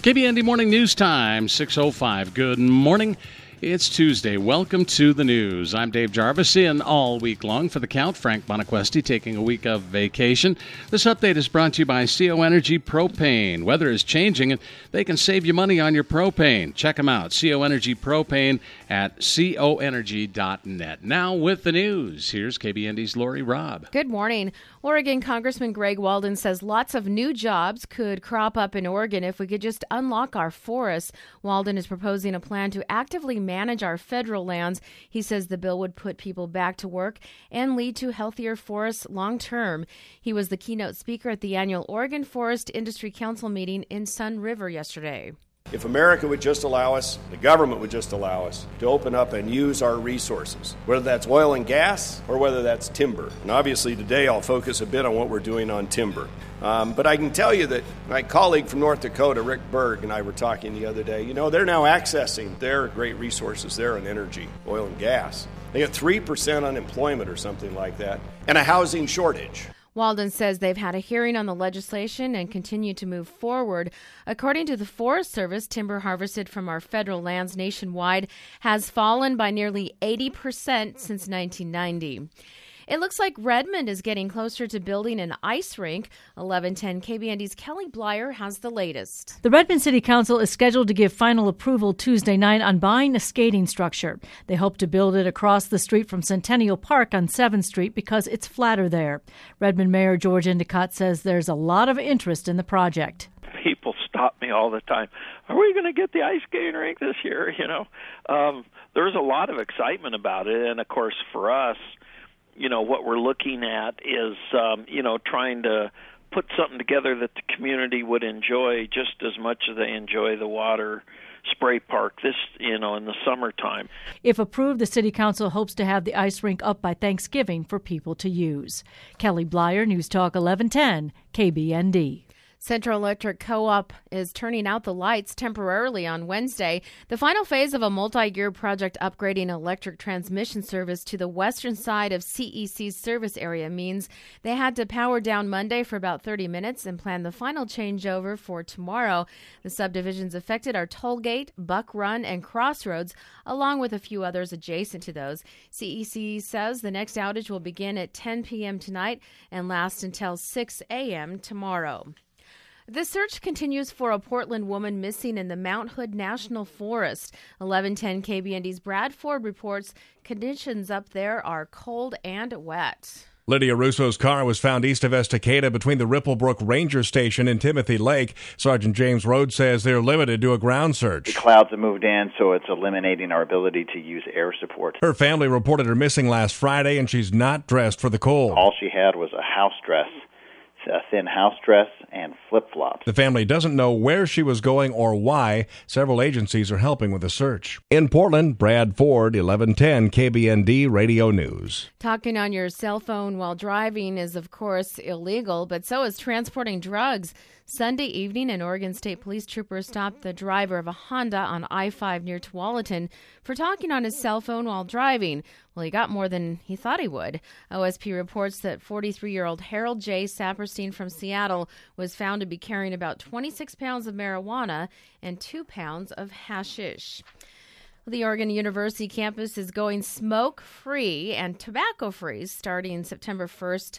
KBND Morning News Time, 6:05. Good morning. It's Tuesday. Welcome to the news. I'm Dave Jarvis, in all week long for The Count. Frank Bonaquesti taking a week of vacation. This update is brought to you by CO Energy Propane. Weather is changing, and they can save you money on your propane. Check them out, CO Energy Propane at coenergy.net. Now with the news, here's KBND's Lori Robb. Good morning. Oregon Congressman Greg Walden says lots of new jobs could crop up in Oregon if we could just unlock our forests. Walden is proposing a plan to actively manage our federal lands. He says the bill would put people back to work and lead to healthier forests long term. He was the keynote speaker at the annual Oregon Forest Industry Council meeting in Sun River yesterday. If America would just allow us, the government would just allow us to open up and use our resources, whether that's oil and gas or whether that's timber. And obviously today I'll focus a bit on what we're doing on timber. But I can tell you that my colleague from North Dakota, Rick Berg, and I were talking the other day. They're now accessing their great resources there in energy, oil and gas. They got 3% unemployment or something like that, and a housing shortage. Walden says they've had a hearing on the legislation and continue to move forward. According to the Forest Service, timber harvested from our federal lands nationwide has fallen by nearly 80% since 1990. It looks like Redmond is getting closer to building an ice rink. 1110 KBND's Kelly Blyer has the latest. The Redmond City Council is scheduled to give final approval Tuesday night on buying a skating structure. They hope to build it across the street from Centennial Park on 7th Street because it's flatter there. Redmond Mayor George Endicott says there's a lot of interest in the project. People stop me all the time. Are we going to get the ice skating rink this year? There's a lot of excitement about it. And, of course, for us, what we're looking at is, trying to put something together that the community would enjoy just as much as they enjoy the water spray park in the summertime. If approved, the City Council hopes to have the ice rink up by Thanksgiving for people to use. Kelly Blyer, News Talk 1110, KBND. Central Electric Co-op is turning out the lights temporarily on Wednesday. The final phase of a multi-year project upgrading electric transmission service to the western side of CEC's service area means they had to power down Monday for about 30 minutes and plan the final changeover for tomorrow. The subdivisions affected are Tollgate, Buck Run, and Crossroads, along with a few others adjacent to those. CEC says the next outage will begin at 10 p.m. tonight and last until 6 a.m. tomorrow. The search continues for a Portland woman missing in the Mount Hood National Forest. 1110 KBND's Brad Ford reports conditions up there are cold and wet. Lydia Russo's car was found east of Estacada between the Ripplebrook Ranger Station and Timothy Lake. Sergeant James Rhodes says they're limited to a ground search. The clouds have moved in, so it's eliminating our ability to use air support. Her family reported her missing last Friday, and she's not dressed for the cold. All she had was a house dress, a thin house dress, and flip-flops. The family doesn't know where she was going or why. Several agencies are helping with the search. In Portland, Brad Ford, 1110 KBND Radio News. Talking on your cell phone while driving is, of course, illegal, but so is transporting drugs. Sunday evening, an Oregon State Police trooper stopped the driver of a Honda on I-5 near Tualatin for talking on his cell phone while driving. Well, he got more than he thought he would. OSP reports that 43-year-old Harold J. Saperstein from Seattle was found to be carrying about 26 pounds of marijuana and 2 pounds of hashish. The Oregon University campus is going smoke-free and tobacco-free starting September 1st,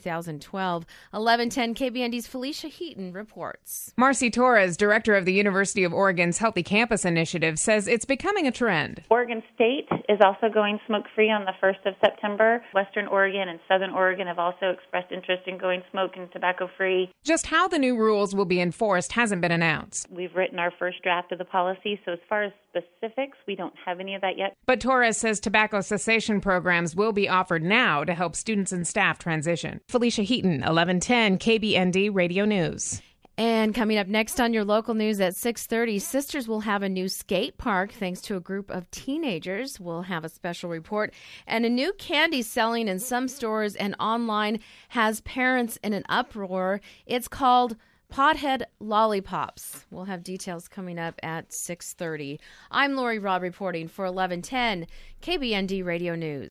2012. 1110 KBND's Felicia Heaton reports. Marcy Torres, director of the University of Oregon's Healthy Campus Initiative, says it's becoming a trend. Oregon State is also going smoke-free on the 1st of September. Western Oregon and Southern Oregon have also expressed interest in going smoke and tobacco-free. Just how the new rules will be enforced hasn't been announced. We've written our first draft of the policy, so as far as specifics, we don't have any of that yet. But Torres says tobacco cessation programs will be offered now to help students and staff transition. Felicia Heaton, 1110 KBND Radio News. And coming up next on your local news at 6:30, Sisters will have a new skate park thanks to a group of teenagers. We'll have a special report. And a new candy selling in some stores and online has parents in an uproar. It's called Pothead Lollipops. We'll have details coming up at 6:30. I'm Lori Robb reporting for 1110 KBND Radio News.